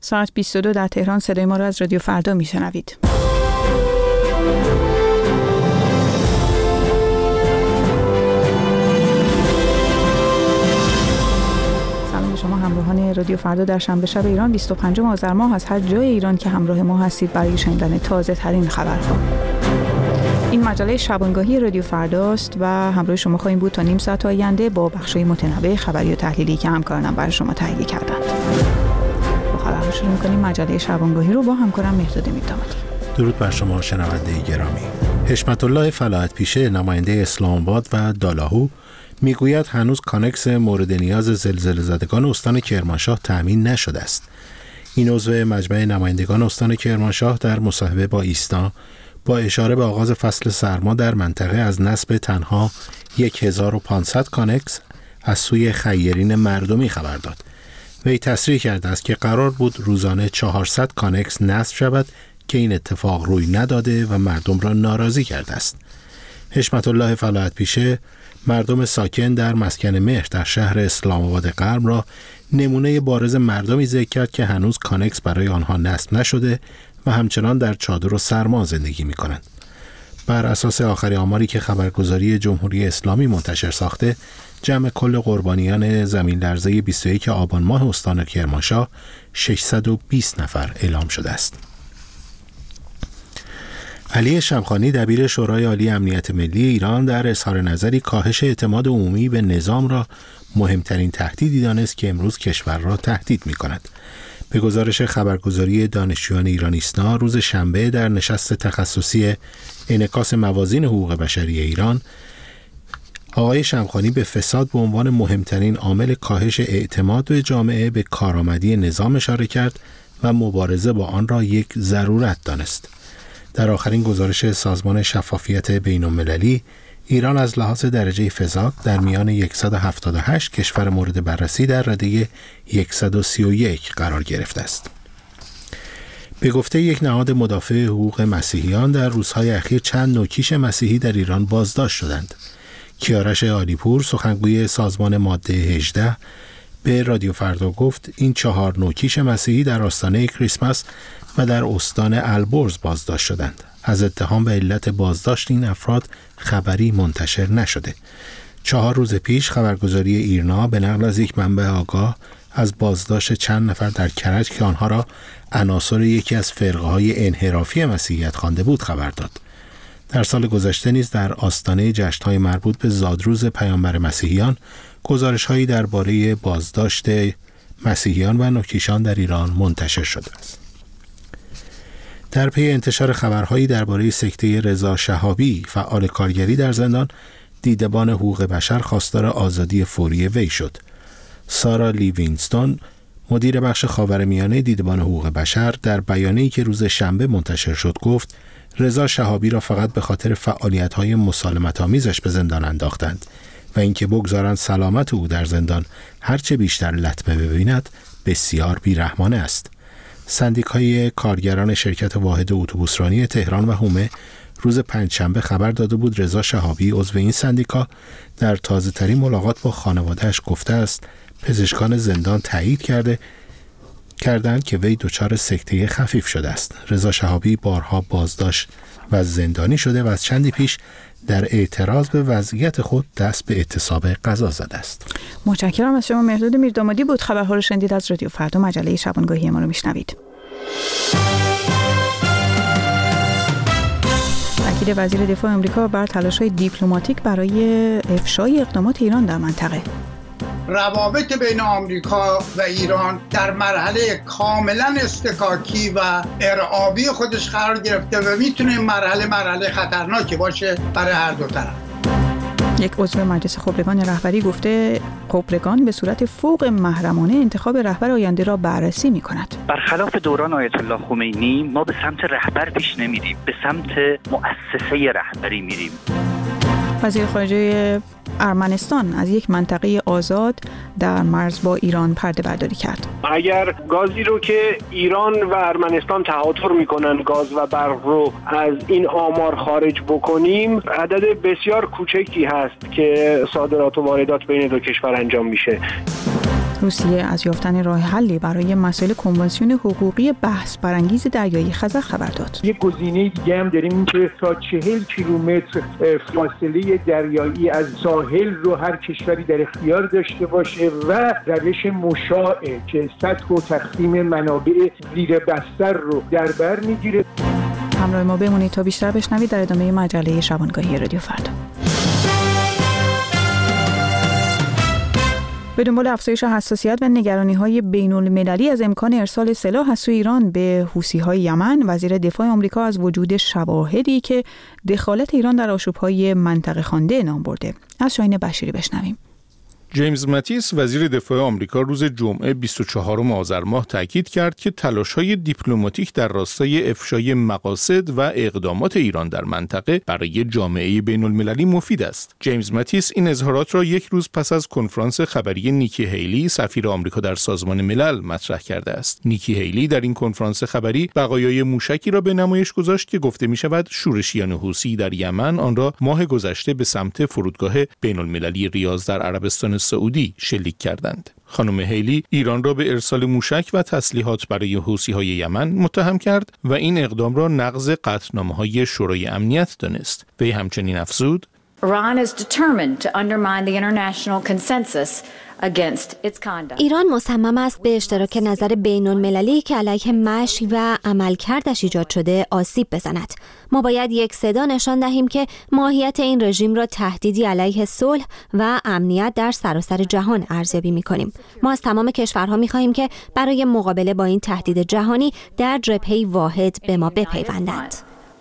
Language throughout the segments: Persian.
ساعت 22 در تهران صدای ما را از رادیو فردا میشنوید. سلام شما همراهان رادیو فردا در شنبه شب ایران 25 آذر ماه از هر جای ایران که همراه ما هستید برای شنیدن تازه ترین خبرها. این مجله شبانگاهی رادیو فرداست و همراه شما خواهیم بود تا نیم ساعت آینده با بخش‌های متنوع خبری و تحلیلی که همکارانم برای شما تهیه کردند. با خبرها شروع می‌کنیم مجله شبانگاهی رو با همکارم مهرداد میردامادی. درود بر شما شنونده گرامی. حشمت الله فلاحت پیشه نماینده اسلام آباد و دالاهو میگوید هنوز کانکس مورد نیاز زلزله زدگان استان کرمانشاه تأمین نشده است. این عضو مجمع نمایندگان استان کرمانشاه در مصاحبه با ایسنا با اشاره به آغاز فصل سرما در منطقه از نصب تنها 1500 کانکس از سوی خیرین مردمی خبر داد. وی تصریح کرده است که قرار بود روزانه 400 کانکس نصب شود که این اتفاق روی نداده و مردم را ناراضی کرده است. حشمت الله فلاحت پیشه مردم ساکن در مسکن مهر در شهر اسلام آباد غرب را نمونه بارز مردمی ذکر کرد که هنوز کانکس برای آنها نصب نشده و همچنان در چادر و سرما زندگی می کنند. بر اساس آخرین آماری که خبرگزاری جمهوری اسلامی منتشر ساخته، جمع کل قربانیان زمین لرزه 21 آبان ماه استان کرمانشاه 620 نفر اعلام شده است. علی شمخانی دبیر شورای عالی امنیت ملی ایران در اظهار نظری کاهش اعتماد عمومی به نظام را مهمترین تهدیدی دانست که امروز کشور را تهدید می کند. به گزارش خبرگزاری دانشجویان ایرانیسنا روز شنبه در نشست تخصصی انعکاس موازین حقوق بشری ایران، آقای شمخانی به فساد به عنوان مهمترین عامل کاهش اعتماد به جامعه به کارآمدی نظام اشاره کرد و مبارزه با آن را یک ضرورت دانست. در آخرین گزارش سازمان شفافیت بین‌المللی، ایران از لحاظ درجه فساد در میان 178 کشور مورد بررسی در رده 131 قرار گرفته است. به گفته یک نهاد مدافع حقوق مسیحیان، در روزهای اخیر چند نوکیش مسیحی در ایران بازداشت شدند. کیارش عالیپور سخنگوی سازمان ماده 18 به رادیو فردا گفت این 4 نوکیش مسیحی در آستانه کریسمس و در استان البرز بازداشت شدند. از اتهام و علت بازداشت این افراد خبری منتشر نشده. 4 روز پیش خبرگزاری ایرنا به نقل از یک منبع آگاه از بازداشت چند نفر در کرج که آنها را عناصر یکی از فرقه‌های انحرافی مسیحیت خوانده بود خبر داد. در سال گذشته نیز در آستانه جشن‌های مربوط به زادروز پیامبر مسیحیان گزارش‌هایی درباره بازداشت مسیحیان و نوکیشان در ایران منتشر شده است. در پی انتشار خبرهایی درباره سکته رضا شهابی فعال کارگری در زندان، دیدبان حقوق بشر خواستار آزادی فوری وی شد. سارا لیوینستون مدیر بخش خاورمیانه دیدبان حقوق بشر در بیانیه‌ای که روز شنبه منتشر شد گفت رضا شهابی را فقط به خاطر فعالیت‌های مسالمت‌آمیزش به زندان انداختند و اینکه بگذارند سلامت او در زندان هرچه بیشتر لطمه ببیند بسیار بیرحمانه است. سندیکای کارگران شرکت واحد اتوبوسرانی تهران و حومه روز پنجشنبه خبر داده بود رضا شهابی عضو این سندیکا در تازه‌ترین ملاقات با خانواده‌اش گفته است پزشکان زندان تایید کردند که وی دچار سکته خفیف شده است. رضا شهابی بارها بازداشت و زندانی شده و از چندی پیش در اعتراض به وضعیت خود دست به اعتصاب غذا زده است. متشکرم از شما مهرداد میردامادی بود. خبرها رو شنیدید از رادیو فردا مجله شبانگاهی ما رو میشنوید. تاکید وزیر دفاع آمریکا بر تلاش‌های دیپلماتیک برای افشای اقدامات ایران در منطقه. روابط بین آمریکا و ایران در مرحله کاملا استکاکی و ارعابی خودش قرار گرفته و میتونه مرحله خطرناکی باشه برای هر دو طرف. یک عضو مجلس خبرگان رهبری گفته خبرگان به صورت فوق محرمانه انتخاب رهبر آینده را بررسی می‌کند. برخلاف دوران آیت الله خمینی ما به سمت رهبر پیش نمیریم، به سمت مؤسسه رهبری میریم. وزیر خارجه ارمنستان از یک منطقه آزاد در مرز با ایران پرده برداری کرد. اگر گازی رو که ایران و ارمنستان تهاتر میکنن گاز و برق رو از این آمار خارج بکنیم، عدد بسیار کوچکی هست که صادرات و واردات بین دو کشور انجام میشه. روسیه از یافتن راه حلی برای مسائل کنوانسیون حقوقی بحث برانگیز دریای خزر خبر داد. یک گزینه دیگه هم داریم که تا 40 کیلومتر فاصله دریایی از ساحل رو هر کشوری در اختیار داشته باشه و روش مشاع که سطح و تقسیم منابع زیر بستر رو در بر میگیره. همراه ما بمونید تا بیشتر بشنوید در ادامه مجله شبانگاهی رادیو فردا. به دنبال افزایش حساسیت و نگرانی‌های بین‌المللی از امکان ارسال سلاح از سوی ایران به حوثی‌های یمن، وزیر دفاع آمریکا از وجود شواهدی که دخالت ایران در آشوب‌های منطقه خوانده نام برده. از شاهین بشیری بشنویم. جیمز ماتیس وزیر دفاع آمریکا روز جمعه 24 آذر ماه تاکید کرد که تلاش‌های دیپلماتیک در راستای افشای مقاصد و اقدامات ایران در منطقه برای جامعه بین‌المللی مفید است. جیمز ماتیس این اظهارات را یک روز پس از کنفرانس خبری نیکی هیلی سفیر آمریکا در سازمان ملل مطرح کرده است. نیکی هیلی در این کنفرانس خبری بقایای موشکی را به نمایش گذاشت که گفته می‌شود شورشیان حوثی در یمن آن را ماه گذشته به سمت فرودگاه بین‌المللی ریاض در عربستان سعودی شلیک کردند. خانم هیلی ایران را به ارسال موشک و تسلیحات برای حوثی‌های یمن متهم کرد و این اقدام را نقض قطعنامه‌های شورای امنیت دانست. وی همچنین افزود: ایران مصمم است به اشتراک نظر بین‌المللی که علیه مشی و عملکردش ایجاد شده آسیب بزند. ما باید یک صدا نشان دهیم که ماهیت این رژیم را تهدیدی علیه صلح و امنیت در سراسر جهان ارزیابی می‌کنیم. ما از تمام کشورها می‌خواهیم که برای مقابله با این تهدید جهانی در جبهه‌ای واحد به ما بپیوندند.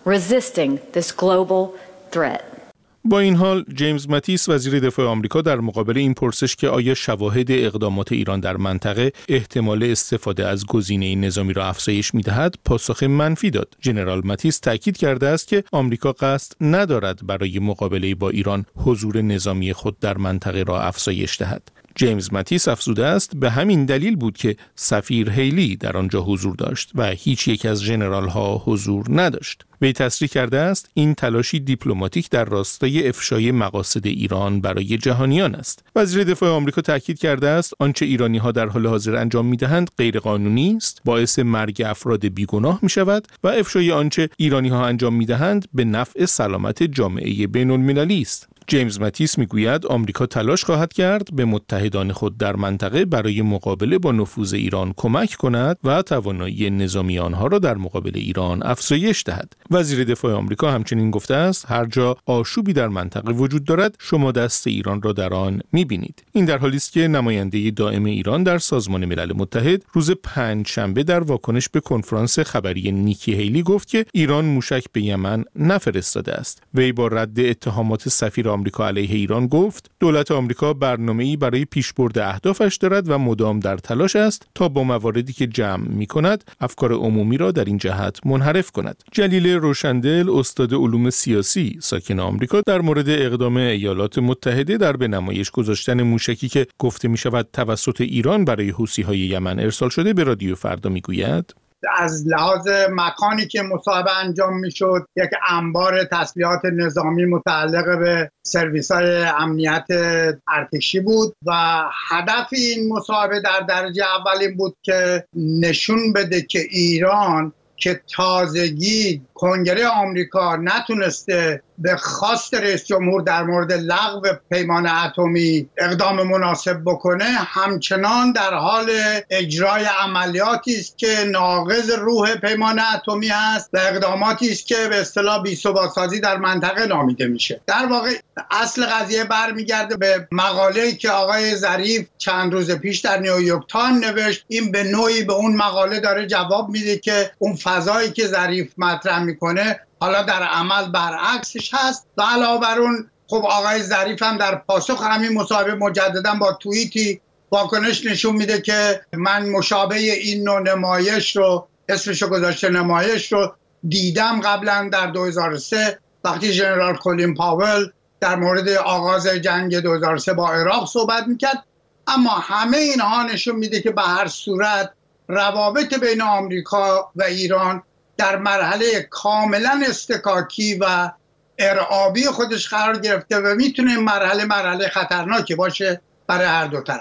با این حال جیمز ماتیس وزیر دفاع آمریکا در مقابل این پرسش که آیا شواهد اقدامات ایران در منطقه احتمال استفاده از گزینه نظامی را افزایش می‌دهد پاسخ منفی داد. ژنرال ماتیس تاکید کرده است که آمریکا قصد ندارد برای مقابله با ایران حضور نظامی خود در منطقه را افزایش دهد. جیمز ماتیس افزوده است به همین دلیل بود که سفیر هیلی در آنجا حضور داشت و هیچ یک از ژنرال‌ها حضور نداشت. وی تصریح کرده است این تلاشی دیپلماتیک در راستای افشای مقاصد ایران برای جهانیان است. وزیر دفاع آمریکا تاکید کرده است آنچه ایرانی‌ها در حال حاضر انجام می‌دهند غیرقانونی است، باعث مرگ افراد بیگناه می‌شود و افشای آنچه ایرانی‌ها انجام می‌دهند به نفع سلامت جامعه بین‌المللی است. جیمز ماتیس میگوید آمریکا تلاش خواهد کرد به متحدان خود در منطقه برای مقابله با نفوذ ایران کمک کند و توانایی نظامی آنها را در مقابل ایران افزایش دهد. وزیر دفاع آمریکا همچنین گفته است هر جا آشوبی در منطقه وجود دارد شما دست ایران را در آن می‌بینید. این در حالی است که نماینده دائم ایران در سازمان ملل متحد روز پنجشنبه در واکنش به کنفرانس خبری نیکی هیلی گفت که ایران موشک به یمن نفرستاده است. وی با رد اتهامات سفیر آمریکا علیه ایران گفت دولت آمریکا برنامه‌ای برای پیشبرد اهدافش دارد و مدام در تلاش است تا با مواردی که جمع می‌کند افکار عمومی را در این جهت منحرف کند. جلیل روشندل استاد علوم سیاسی ساکن آمریکا در مورد اقدام ایالات متحده در به نمایش گذاشتن موشکی که گفته می‌شود توسط ایران برای حوثی‌های یمن ارسال شده به رادیو فردا می‌گوید از لحاظ مکانی که مصاحبه انجام میشد یک انبار تسلیحات نظامی متعلق به سرویس‌های امنیت ارتشی بود و هدف این مصاحبه در درجه اول این بود که نشون بده که ایران که تازگی کنگره آمریکا نتونسته به خواست رئیس جمهور در مورد لغو پیمان اتمی اقدام مناسب بکنه همچنان در حال اجرای عملیاتی است که ناقض روح پیمان اتمی است و اقداماتی است که به اصطلاح بی‌ثبات‌سازی در منطقه نامیده میشه. در واقع اصل قضیه برمیگرده به مقاله‌ای که آقای ظریف چند روز پیش در نیویورک تایمز نوشت. این به نوعی به اون مقاله داره جواب میده که اون فضایی که ظریف مطرح میکنه حالا در عمل برعکسش هست و علاوه بر اون خب آقای ظریف هم در پاسخ همین مصاحبه مجددا با توییتی واکنش نشون میده که من مشابه این نوع نمایش رو اسمشو گذاشته نمایش رو دیدم قبلا در 2003 وقتی ژنرال کلین پاول در مورد آغاز جنگ 2003 با عراق صحبت میکرد. اما همه اینها نشون میده که به هر صورت روابط بین آمریکا و ایران در مرحله کاملا استکاکی و ارعابی خودش قرار گرفته و میتونه مرحله خطرناکی باشه برای هر دو طرف.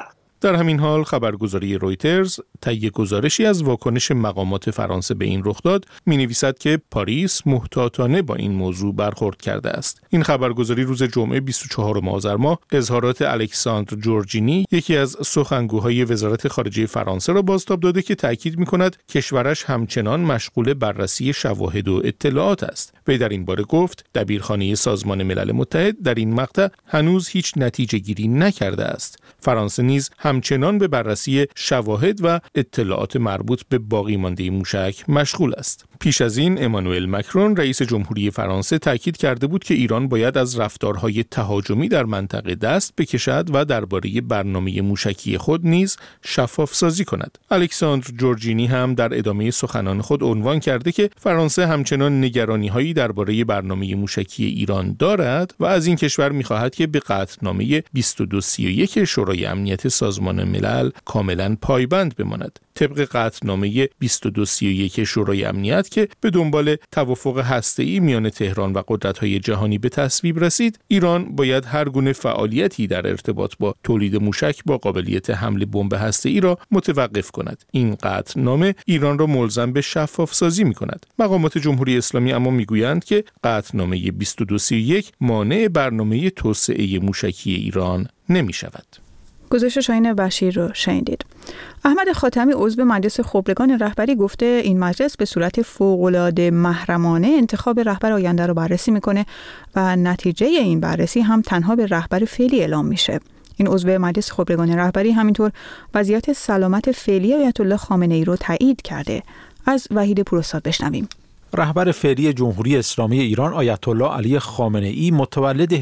در همین حال خبرگزاری رویترز طی گزارشی از واکنش مقامات فرانسه به این رخداد می‌نویسد که پاریس محتاطانه با این موضوع برخورد کرده است. این خبرگزاری روز جمعه 24 آذر ماه اظهارات الکساندر جورجینی، یکی از سخنگوهای وزارت خارجه فرانسه را بازتاب داده که تاکید می‌کند کشورش همچنان مشغول بررسی شواهد و اطلاعات است. وی در این باره گفت دبیرخانه سازمان ملل متحد در این مقطع هنوز هیچ نتیجه گیری نکرده است. فرانسه نیز همچنان به بررسی شواهد و اطلاعات مربوط به باقی مانده موشک مشغول است. پیش از این امانوئل مکرون رئیس جمهوری فرانسه تاکید کرده بود که ایران باید از رفتارهای تهاجمی در منطقه دست بکشد و درباره برنامه موشکی خود نیز شفاف سازی کند. الکساندر جورجینی هم در ادامه سخنان خود عنوان کرده که فرانسه همچنان نگرانی‌هایی درباره برنامه موشکی ایران دارد و از این کشور می‌خواهد که به قطعنامه 2231 شورای امنیت سازمان ملل کاملاً پایبند بماند. طبق قطعنامه 2231 شورای امنیت که به دنبال توافق هسته‌ای میان تهران و قدرت‌های جهانی به تصویب رسید، ایران باید هر گونه فعالیتی در ارتباط با تولید موشک با قابلیت حمل بمب هسته‌ای را متوقف کند. این قطعنامه ایران را ملزم به شفاف سازی می‌کند. مقامات جمهوری اسلامی اما می‌گویند که قطعنامه 2231 مانع برنامه توسعه موشکی ایران نمی‌شود. گزارش شاهین بشیر رو شنیدید. احمد خاتمی عضو مجلس خبرگان رهبری گفته این مجلس به صورت فوق‌العاده محرمانه انتخاب رهبر آینده رو بررسی میکنه و نتیجه این بررسی هم تنها به رهبر فعلی اعلام میشه. این عضو مجلس خبرگان رهبری همینطور وضعیت سلامت فعلی آیت الله خامنه‌ای رو تایید کرده. از وحید پوراستاد بشنویم. رهبر فعلی جمهوری اسلامی ایران آیت الله علی خامنه‌ای متولد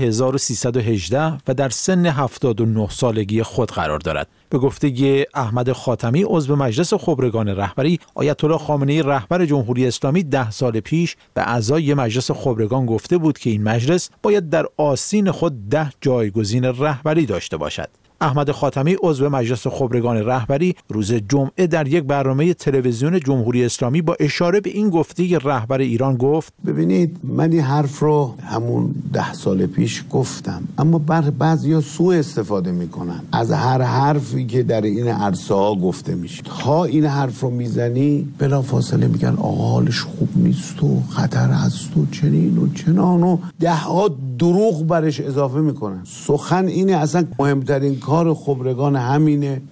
1318 و در سن 79 سالگی خود قرار دارد. به گفته احمد خاتمی عضو مجلس خبرگان رهبری، آیت الله خامنه‌ای رهبر جمهوری اسلامی 10 سال پیش به اعضای مجلس خبرگان گفته بود که این مجلس باید در آستین خود 10 جایگزین رهبری داشته باشد. احمد خاتمی عضو مجلس خبرگان رهبری روز جمعه در یک برنامه تلویزیون جمهوری اسلامی با اشاره به این گفته رهبر ایران گفت: ببینید، من این حرف رو همون 10 سال پیش گفتم، اما بعضیا سوء استفاده میکنن از هر حرفی که در این عرصه ها گفته میشه. تا این حرف رو میزنی بلافاصله میگن آقا حالش خوب نیست و خطر هست و چنین و چنان و 10 دروغ برش اضافه میکنن. سخن اینه، اصلا مهمترین کار خبرگان همینه.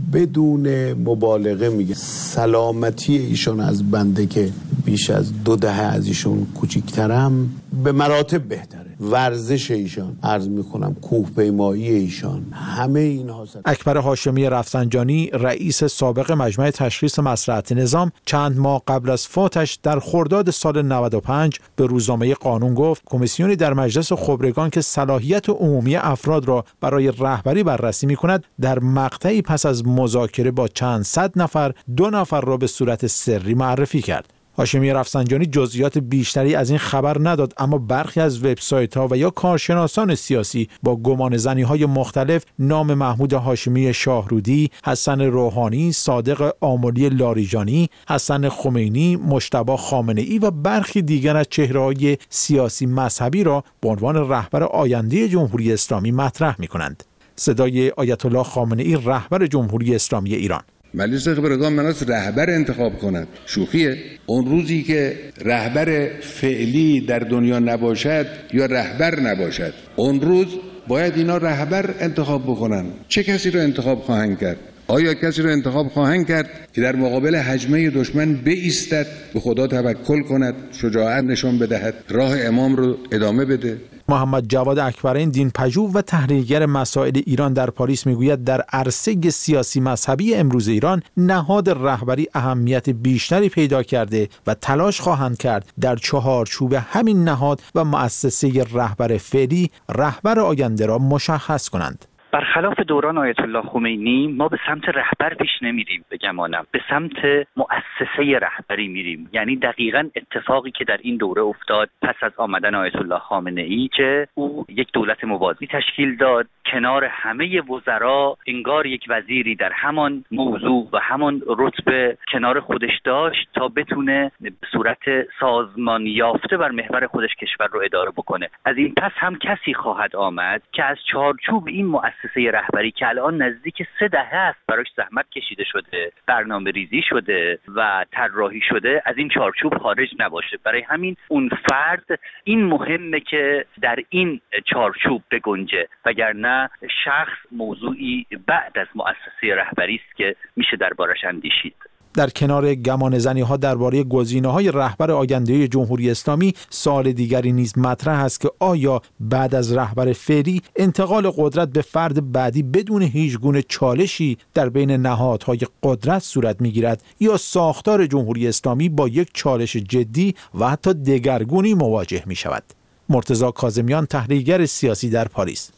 بدون مبالغه میگه سلامتی ایشون از بنده که بیش از 2 دهه از ایشون کوچیکترم به مراتب بهتره. ورزش ایشان، عرض میکنم کوهپیمایی ایشان، همه اینها. اکبر هاشمی رفسنجانی رئیس سابق مجمع تشخیص مصلحت نظام چند ماه قبل از فوتش در خرداد سال 95 به روزنامه قانون گفت کمیسیونی در مجلس خبرگان که صلاحیت عمومی افراد را برای رهبری بررسی میکند در مقطعی پس از مذاکره با چند صد نفر 2 نفر را به صورت سری معرفی کرد. هاشمی رفسنجانی جزئیات بیشتری از این خبر نداد، اما برخی از وبسایت‌ها و یا کارشناسان سیاسی با گمانه‌زنی‌های مختلف نام محمود هاشمی شاهرودی، حسن روحانی، صادق آملی لاریجانی، حسن خمینی، مجتبی خامنه‌ای و برخی دیگر از چهره‌های سیاسی مذهبی را به عنوان رهبر آینده جمهوری اسلامی مطرح می‌کنند. صدای آیت الله خامنه‌ای رهبر جمهوری اسلامی ایران: مجلس خبرگان مناس رهبر انتخاب کند شوخیه؟ اون روزی که رهبر فعلی در دنیا نباشد یا رهبر نباشد، اون روز باید اینا رهبر انتخاب بکنن. چه کسی رو انتخاب خواهند کرد؟ آیا کسی رو انتخاب خواهند کرد که در مقابل هجمه دشمن بایستد، به خدا توکل کند، شجاعت نشان بدهد، راه امام رو ادامه بده؟ محمد جواد اکبرین دینپژوه و تحلیلگر مسائل ایران در پاریس میگوید در عرصه سیاسی مذهبی امروز ایران نهاد رهبری اهمیت بیشتری پیدا کرده و تلاش خواهند کرد در چهارچوب همین نهاد و مؤسسه رهبر فعلی رهبر آینده را مشخص کنند. برخلاف دوران آیت الله خمینی ما به سمت رهبر پیش نمیریم، بگمانم به سمت مؤسسه رهبری میریم. یعنی دقیقاً اتفاقی که در این دوره افتاد پس از آمدن آیت الله خامنه‌ای که او یک دولت موازی تشکیل داد، کنار همه وزرا انگار یک وزیری در همان موضوع و همان رتبه کنار خودش داشت تا بتونه به صورت سازمان یافته بر محور خودش کشور رو اداره بکنه. از این پس هم کسی خواهد آمد که از چارچوب این مؤسسه مؤسسه رهبری که الان نزدیک 3 دهه است براش زحمت کشیده شده، برنامه ریزی شده و طراحی شده، از این چارچوب خارج نباشه. برای همین اون فرد این مهمه که در این چارچوب بگنجه، وگرنه شخص موضوعی بعد از مؤسسه رهبری است که میشه دربارش اندیشید. در کنار گمانه‌زنی‌ها درباره گزینه‌های رهبر آینده جمهوری اسلامی، سوال دیگری نیز مطرح است که آیا بعد از رهبر فعلی انتقال قدرت به فرد بعدی بدون هیچ گونه چالشی در بین نهادهای قدرت صورت می‌گیرد یا ساختار جمهوری اسلامی با یک چالش جدی و حتی دگرگونی مواجه می‌شود. مرتضی کاظمیان، تحلیلگر سیاسی در پاریس: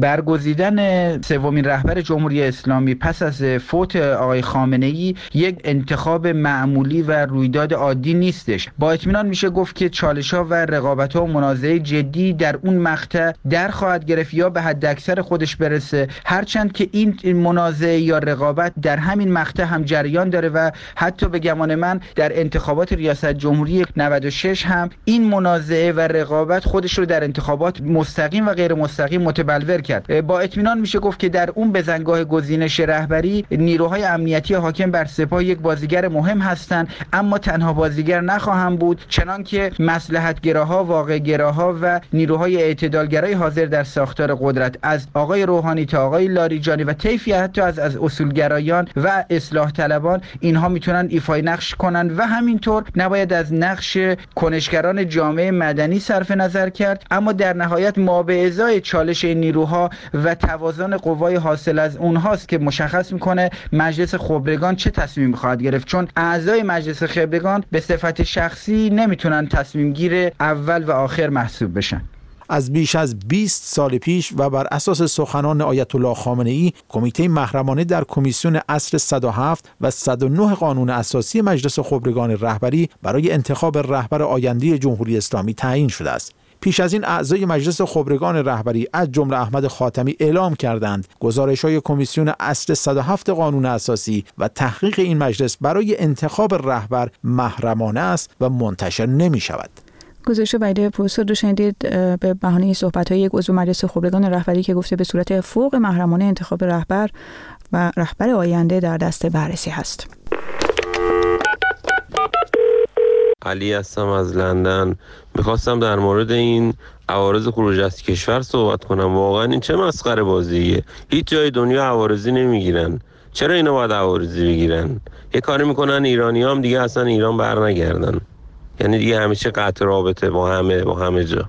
برگزیدن سومین رهبر جمهوری اسلامی پس از فوت آقای خامنه‌ای یک انتخاب معمولی و رویداد عادی نیستش. با اطمینان میشه گفت که چالش‌ها و رقابت‌ها و منازعه جدی در اون مقطع در خواهد گرفت یا به حد اکثر خودش برسه، هرچند که این منازعه یا رقابت در همین مقطع هم جریان داره و حتی به گمان من در انتخابات ریاست جمهوری 96 هم این منازعه و رقابت خودش رو در انتخابات مستقیم و غیر مستقیم متبلور کرد. با اطمینان میشه گفت که در اون بزنگاه گزینش رهبری نیروهای امنیتی حاکم بر سپاه یک بازیگر مهم هستند، اما تنها بازیگر نخواهند بود، چنان که مصلحت‌گراها، واقع‌گراها و نیروهای اعتدالگرای حاضر در ساختار قدرت، از آقای روحانی تا آقای لاریجانی و طیفی حتی از اصولگرایان و اصلاح طلبان، اینها میتونن ایفای نقش کنن و همینطور نباید از نقش کنشگران جامعه مدنی صرف نظر کرد. اما در نهایت ما به ازای چالش این نیروها و توازن قوای حاصل از اونهاست که مشخص میکنه مجلس خبرگان چه تصمیمی خواهد گرفت، چون اعضای مجلس خبرگان به صفت شخصی نمیتونن تصمیم گیر اول و آخر محسوب بشن. از بیش از 20 سال پیش و بر اساس سخنان آیت الله خامنه‌ای، کمیته محرمانه در کمیسیون اصل 107 و 109 قانون اساسی مجلس خبرگان رهبری برای انتخاب رهبر آینده جمهوری اسلامی تعیین شده است. پیش از این اعضای مجلس خبرگان رهبری از جمله احمد خاتمی اعلام کردند گزارش‌های کمیسیون اصل 107 قانون اساسی و تحقیق این مجلس برای انتخاب رهبر محرمانه است و منتشر نمی‌شود. گزارش وحید پروفسور رو شنیدید به بهانه صحبت‌های یک عضو مجلس خبرگان رهبری که گفته به صورت فوق محرمانه انتخاب رهبر و رهبر آینده در دست بررسی هست. علی هستم از لندن. میخواستم در مورد این عوارض خروج از کشور صحبت کنم. واقعا این چه مسخره بازیه؟ هیچ جای دنیا عوارضی نمیگیرن. چرا اینا باید عوارضی بگیرن؟ یه کاری میکنن ایرانی‌ها هم دیگه اصلا ایران بر نگردن. یعنی دیگه همیشه قطع رابطه با همه جا.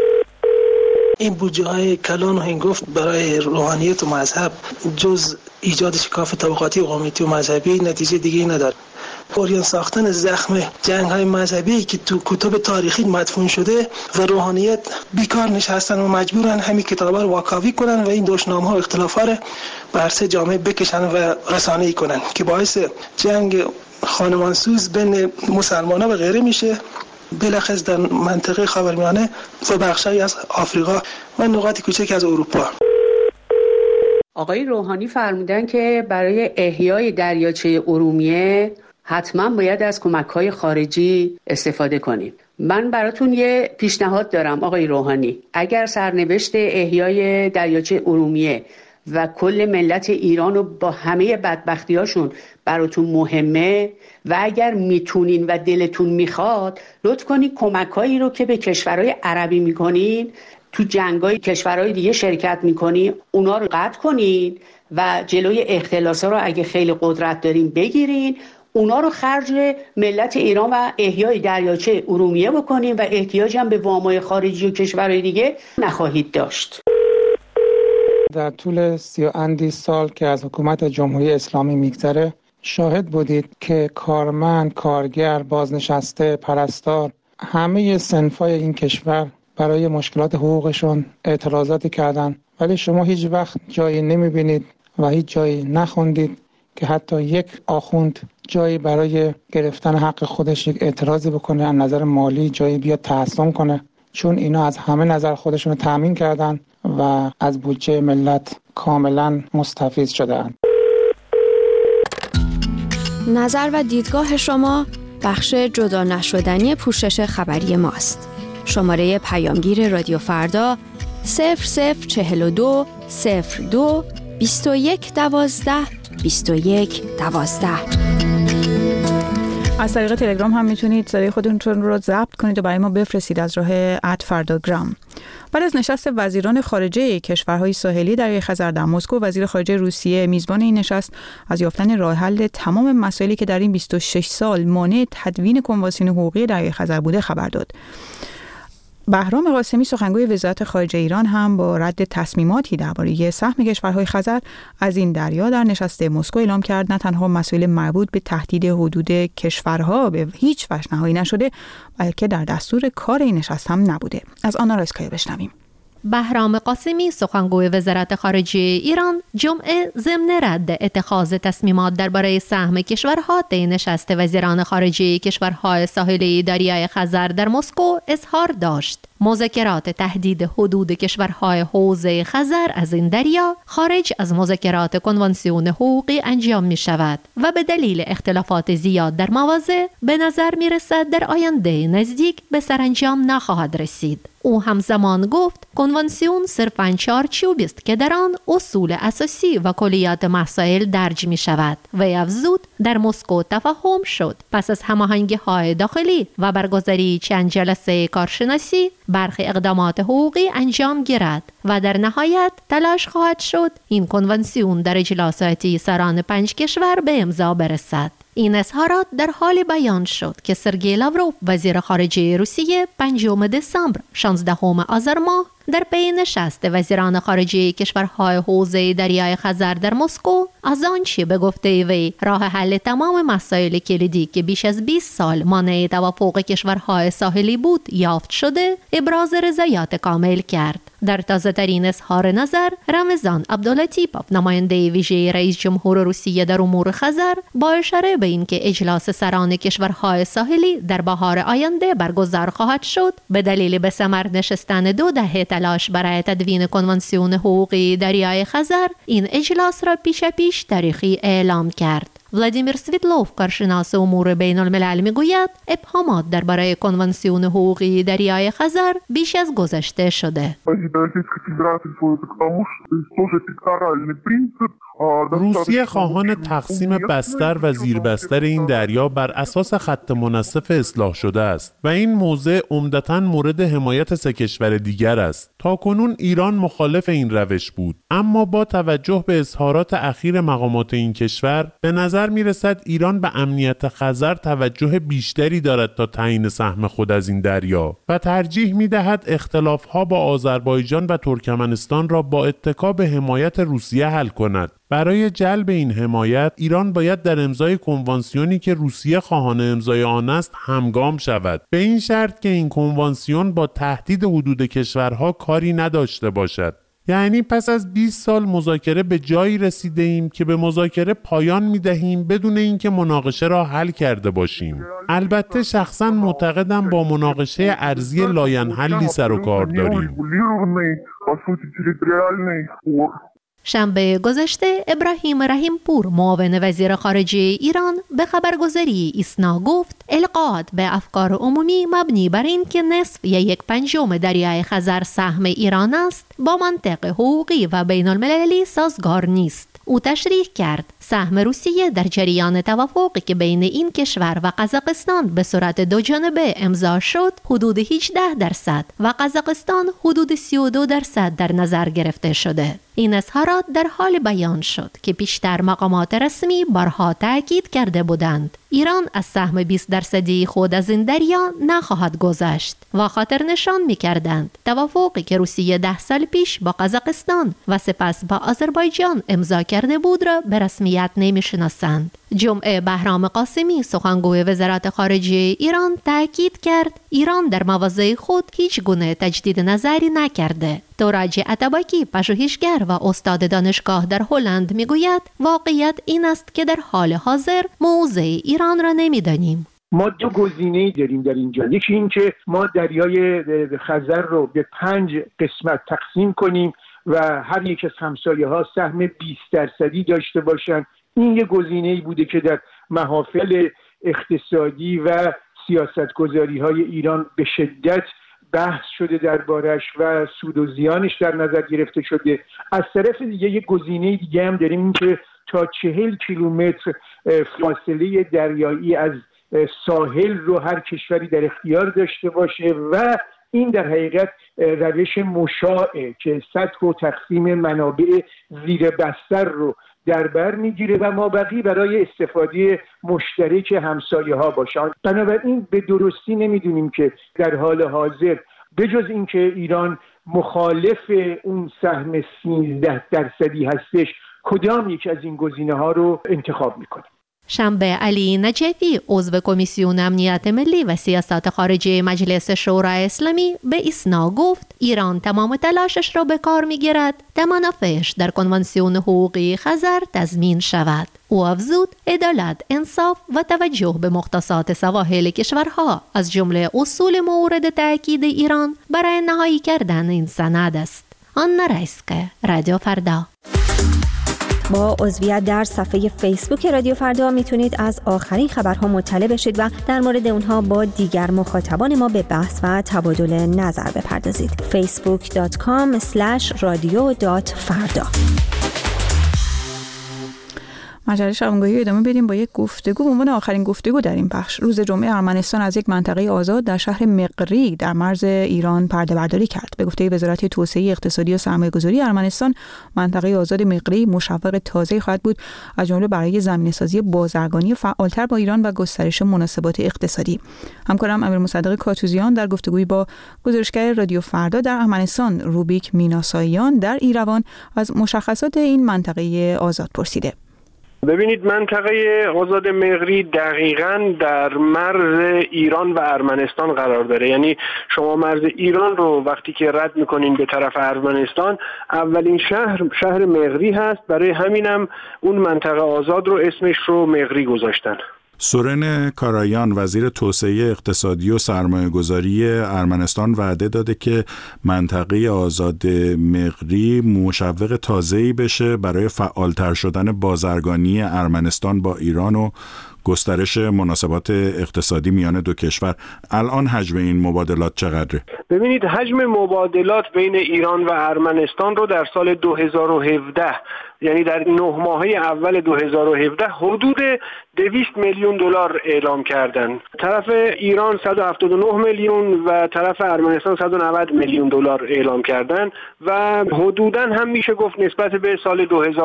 این بودجه‌های کلان و هنگفت برای روحانیت و مذهب جز ایجاد شکاف طبقاتی قومیتی و مذهبی نتیجه دیگه نداره. اوریان ساختن زخم جنگ‌های مذهبی که تو کتب تاریخی مدفون شده و روحانیت بیکار نشستن و مجبورن همین کتابا رو واکاوی کنن و این دشنام‌ها و اختلافات رو بر سر جامعه بکشن و رسانه‌ای کنن که باعث جنگ خانمانسوز بین مسلمان‌ها و غیره میشه، بلخص در منطقه خاورمیانه و بخشایی از آفریقا و نقاط کوچک از اروپا. آقای روحانی فرمودن که برای احیای دریاچه ارومیه حتما باید از کمک‌های خارجی استفاده کنیم. من براتون یه پیشنهاد دارم آقای روحانی، اگر سرنوشت احیای دریاچه ارومیه و کل ملت ایران رو با همه بدبختیاشون براتون مهمه و اگر میتونین و دلتون میخواد، لطف کنین کمک‌هایی رو که به کشورهای عربی میکنین، تو جنگای کشورهای دیگه شرکت میکنین، اونا رو قطع کنین و جلوی اختلاسا رو اگه خیلی قدرت دارین بگیرین، اونا رو خرج ملت ایران و احیای دریاچه ارومیه بکنین و احتیاج هم به وامای خارجی و کشورهای دیگه نخواهید داشت. در طول 30 سال که از حکومت جمهوری اسلامی میگذره شاهد بودید که کارمند، کارگر، بازنشسته، پرستار، همه صنفای این کشور برای مشکلات حقوقشون اعتراضاتی کردن، ولی شما هیچ وقت جایی نمیبینید و هیچ جایی نخوندید که حتی یک آخوند جایی برای گرفتن حق خودش یک اعتراضی بکنه، از نظر مالی جایی بیاد تحصن کنه، چون اینا از همه نظر خودشون رو تامین کردن و از بودجه ملت کاملا مستفیض شدند. نظر و دیدگاه شما بخش جدا نشدنی پوشش خبری ماست. شماره پیامگیر رادیو فردا 0042 02 21 12 21 12. از طریق تلگرام هم میتونید صدای خودتون رو ضبط کنید و برای ما بفرستید از راه @فرداگرام. بعد از نشست وزیران خارجه کشورهای ساحلی دریای خزر در مسکو، وزیر خارجه روسیه میزبان این نشست از یافتن راه حل تمام مسائلی که در این 26 سال مانع تدوین کنوانسیون حقوقی دریای خزر بوده خبر داد. بهرام قاسمی سخنگوی وزارت خارجه ایران هم با رد تصمیماتی درباره سهم کشورهای خزر از این دریا در نشست مسکو اعلام کرد نه تنها مسائل مربوط به تهدید حدود کشورها به هیچ وجه نهایی نشده، بلکه در دستور کار این نشست هم نبوده. از آنا رایسکایی بشنویم. بهرام قاسمی سخنگوی وزارت خارجه ایران جمعه ضمن رد اتخاذ تصمیمات درباره سهم کشورها در نشست وزیران خارجه کشورهای ساحلی دریای خزر در مسکو اظهار داشت مذاکرات تهدید حدود کشورهای حوزه خزر از این دریا خارج از مذاکرات کنوانسیون حقوقی انجام می شود و به دلیل اختلافات زیاد در مواضع به نظر می رسد در آینده نزدیک به سرانجام نخواهد رسید. او همزمان گفت کنوانسیون صرفاً چارچوبی است که در آن اصول اساسی و کلیات مسائل درج می شود و افزود در مسکو تفاهم شد پس از هماهنگی‌های داخلی و برگزاری چند جلسه کارشناسی برخی اقدامات حقوقی انجام گیرد و در نهایت تلاش خواهد شد این کنوانسیون در اجلاسات سران 5 کشور به امضا برسد. این اظهارات در حال بیان شد که سرگئی لاوروف وزیر خارجه روسیه 5 دسامبر 16 آذر ماه در پی نشست وزیران خارجه کشورهای حوزه دریای خزر در مسکو از آنچه به گفته وی راه حل تمام مسائل کلیدی که بیش از 20 سال مانع توافق کشورهای ساحلی بود یافت شده ابراز رضایت کامل کرد. در تازه‌ترین اظهار نظر رمضان عبداللطیپوف نماینده ویژه رئیس جمهور روسیه در امور خزر با اشاره به اینکه اجلاس سران کشورهای ساحلی در بهار آینده برگزار خواهد شد به دلیل به ثمر نشستن 2 دهه تلاش برای تدوین کنوانسیون حقوقی دریای خزر این اجلاس را پیش تاریخی اعلام کرد. ولادیمیر سویتلوف کارشناس امور بین الملل میگوید ابهامات درباره کنوانسیون حقوقی دریای خزر بیش از گذشته شده. روسیه خواهان تقسیم بستر و زیربستر این دریا بر اساس خط منصف اصلاح شده است و این موضع عمدتاً مورد حمایت 3 کشور دیگر است. تاکنون ایران مخالف این روش بود، اما با توجه به اظهارات اخیر مقامات این کشور به نظر می رسد ایران به امنیت خزر توجه بیشتری دارد تا تعیین سهم خود از این دریا و ترجیح می دهد اختلافها با آذربایجان و ترکمنستان را با اتکا به حمایت روسیه حل کند. برای جلب این حمایت ایران باید در امضای کنوانسیونی که روسیه خواهان امضای آن است همگام شود، به این شرط که این کنوانسیون با تهدید حدود کشورها کاری نداشته باشد. یعنی پس از 20 سال مذاکره به جایی رسیده ایم که به مذاکره پایان می دهیم بدون اینکه مناقشه را حل کرده باشیم. البته شخصا معتقدم با مناقشه ارضی لاینحلی سر و کار داریم. شنبه گذشته ابراهیم رحیم پور معاون وزیر خارجه ایران به خبرگزاری ایسنا گفت القاءات به افکار عمومی مبنی بر این که نصف یا 1/5 دریای خزر سهم ایران است با منطق حقوقی و بین المللی سازگار نیست. او تشریح کرد سهم روسیه در جریان توافقی که بین این کشور و قزاقستان به صورت 2 جانبه امضا شد حدود 18% و قزاقستان حدود 32% در نظر گرفته شده. این اظهارات در حال بیان شد که پیشتر مقامات رسمی بارها تاکید کرده بودند ایران از سهم 20% خود از این دریا نخواهد گذشت و خاطر نشان می‌کردند توافقی که روسیه 10 سال پیش با قزاقستان و سپس با آذربایجان امضا کرده بود را به رسمیت نمی‌شناسند. جمعه بهرام قاسمی سخنگوی وزارت خارجه ایران تاکید کرد ایران در مواضع خود هیچ گونه تجدید نظری نکرده. تراج اتاباکی پژوهشگر و استاد دانشگاه در هلند میگوید واقعیت این است که در حال حاضر موضع ایران را نمیدانیم. ما 2 گزینه داریم در اینجا. یکی این که ما دریای خزر رو به 5 قسمت تقسیم کنیم و هر یک از همسایه‌ها سهم 20% داشته باشند. این یه گزینه‌ای بوده که در محافل اقتصادی و سیاستگذاری‌های ایران به شدت بحث شده دربارش و سود و زیانش در نظر گرفته شده. از طرف دیگه یک گزینه دیگه هم داریم که تا 40 کیلومتر فاصله دریایی از ساحل رو هر کشوری در اختیار داشته باشه و این در حقیقت روش مشاعه که سطح و تقسیم منابع زیر بستر رو در بر میگیره و مابقی برای استفاده مشترک همسایه ها باشن. بنابراین به درستی نمیدونیم که در حال حاضر بجز اینکه ایران مخالف اون سهم 13% هستش کدام یک از این گزینه ها رو انتخاب میکنه. شنبه علی نجفی عضو کمیسیون امنیت ملی و سیاست خارجی مجلس شورای اسلامی به ایسنا گفت ایران تمام تلاشش را به کار می‌گیرد تا منافعش در کنوانسیون حقوقی خزر تضمین شود. او افزود عدالت، انصاف و توجه به مختصات سواحل کشورها از جمله اصول مورد تأکید ایران برای نهایی کردن این سند است. آنا رایسکه، رادیو فردا. با عضویت در صفحه فیسبوک رادیو فردا میتونید از آخرین خبرها مطلع بشید و در مورد اونها با دیگر مخاطبان ما به بحث و تبادل نظر بپردازید. facebook.com/radio.farda. مجله شبانگاهی ادامه بدیم با یک گفتگو. به عنوان آخرین گفتگو در این بخش، روز جمعه ارمنستان از یک منطقه آزاد در شهر مقری در مرز ایران پرده برداری کرد. به گفته وزارت توسعه اقتصادی و سرمایه‌گذاری ارمنستان، منطقه آزاد مقری مشوق تازه‌ای خواهد بود، از جمله برای زمینه‌سازی بازرگانی فعالتر با ایران و گسترش مناسبات اقتصادی. همکارم امیر مصدق کاتوزیان در گفتگویی با گزارشگر رادیو فردا در ارمنستان روبیک میناساییان در ایروان از مشخصات این منطقه آزاد پرسیده. ببینید، منطقه آزاد مقری دقیقاً در مرز ایران و ارمنستان قرار داره. یعنی شما مرز ایران رو وقتی که رد میکنین به طرف ارمنستان، اولین شهر مقری هست. برای همینم اون منطقه آزاد رو اسمش رو مقری گذاشتن. سورن کارایان وزیر توسعه اقتصادی و سرمایه‌گذاری ارمنستان وعده داده که منطقه آزاد مقری مشوق تازه‌ای بشه برای فعالتر شدن بازرگانی ارمنستان با ایران و گسترش مناسبات اقتصادی میان دو کشور. الان حجم این مبادلات چقدره؟ ببینید، حجم مبادلات بین ایران و ارمنستان رو در سال 2017، یعنی در 9 ماهه اول 2017 حدود 200 میلیون دلار اعلام کردن. طرف ایران 179 میلیون و طرف ارمنستان 190 میلیون دلار اعلام کردن و حدوداً هم میشه گفت نسبت به سال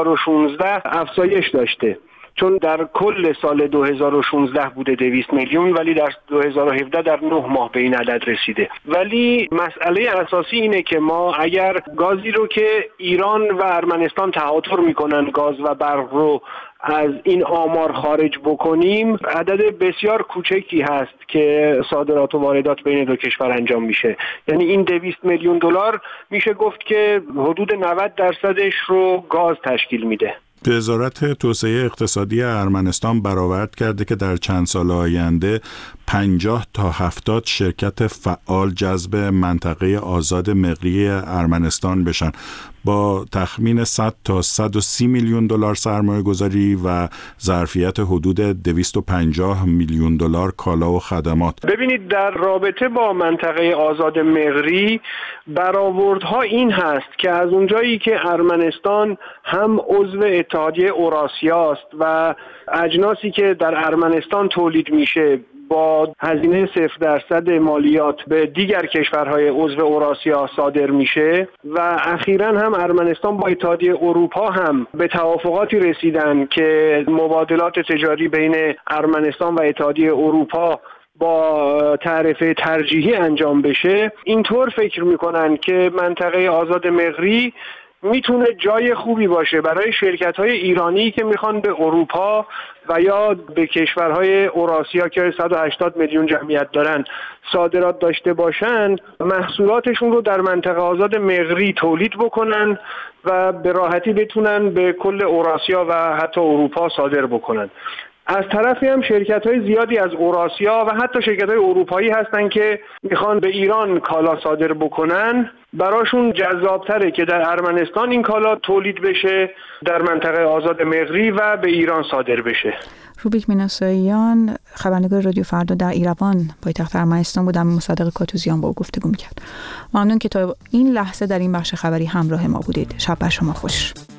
2016 افزایش داشته، چون در کل سال 2016 بوده 200 میلیون ولی در 2017 در 9 ماه به این عدد رسیده. ولی مسئله اساسی اینه که ما اگر گازی رو که ایران و ارمنستان تهاتر میکنن گاز و برق رو از این آمار خارج بکنیم، عدد بسیار کوچکی هست که صادرات و واردات بین دو کشور انجام میشه. یعنی این 200 میلیون دلار میشه گفت که حدود 90% رو گاز تشکیل میده. وزارت توسعه اقتصادی ارمنستان برآورد کرده که در چند سال آینده 50 تا 70 شرکت فعال جذب منطقه آزاد مقری ارمنستان بشن با تخمین 100 تا 130 میلیون دلار سرمایه گذاری و ظرفیت حدود 250 میلیون دلار کالا و خدمات. ببینید، در رابطه با منطقه آزاد مقری برآوردها این هست که از اونجایی که ارمنستان هم عضو اتحادیه اوراسیا است و اجناسی که در ارمنستان تولید میشه با هزینه 0% مالیات به دیگر کشورهای عضو اوراسیا صادر میشه و اخیراً هم ارمنستان با اتحادیه اروپا هم به توافقاتی رسیدن که مبادلات تجاری بین ارمنستان و اتحادیه اروپا با تعرفه ترجیحی انجام بشه. اینطور فکر میکنن که منطقه آزاد مقری میتونه جای خوبی باشه برای شرکت‌های ایرانی که میخوان به اروپا و یا به کشورهای اوراسیا که 180 میلیون جمعیت دارن صادرات داشته باشن، محصولاتشون رو در منطقه آزاد مقری تولید بکنن و به راحتی بتونن به کل اوراسیا و حتی اروپا صادر بکنن. از طرفی هم شرکت‌های زیادی از اوراسیا و حتی شرکت‌های اروپایی هستن که میخوان به ایران کالا صادر بکنن. براشون جذابتره که در ارمنستان این کالا تولید بشه، در منطقه آزاد مقری و به ایران صادر بشه. روبیک میناساییان خبرنگار رادیو فردا در ایروان پایتخت ارمنستان بود، اما مصدق کاتوزیان با او گفتگو می‌کرد. ممنون که تا این لحظه در این بخش خبری همراه ما بودید. شب بر شما خوش.